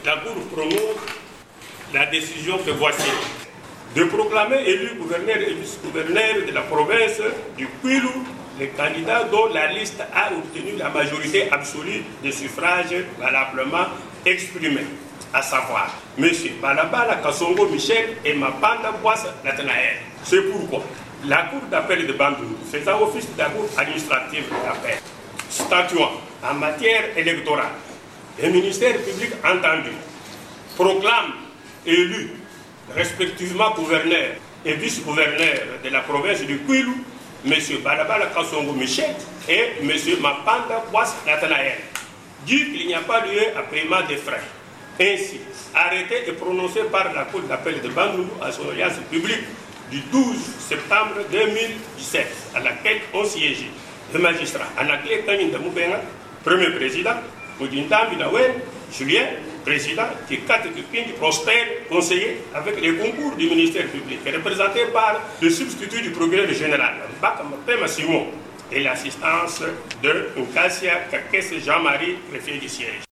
la Cour prononce la décision que voici de proclamer élu gouverneur et vice-gouverneur de la province du Kwilu les candidats dont la liste a obtenu la majorité absolue des suffrages valablement exprimés, à savoir M. Balabala Kassongo Michel et Mapanda Bouassa Nathanaël. C'est pourquoi la Cour d'appel de Bandundu, faisant office de la Cour administrative d'appel, statuant en matière électorale, le ministère public entendu proclame élus respectivement gouverneur et vice-gouverneur de la province du Kwilu, M. Balabala Kassongo Michel et M. Mapanda Bouassa Nathanaël, dit qu'il n'y a pas lieu à paiement des frais. Ainsi, arrêté et prononcé par la Cour d'appel de Bandundu à son audience publique du 12 septembre 2017, à laquelle ont siégé le magistrat Anakle Kaninda Moubenga, premier président, Moudinda Minawen, Julien, président, Kikat Kipindi Prosper, conseiller, avec les concours du ministère public, représenté par le substitut du procureur général, Bakama Simon, et l'assistance de Nkassia Kakese Jean-Marie, préfet du siège.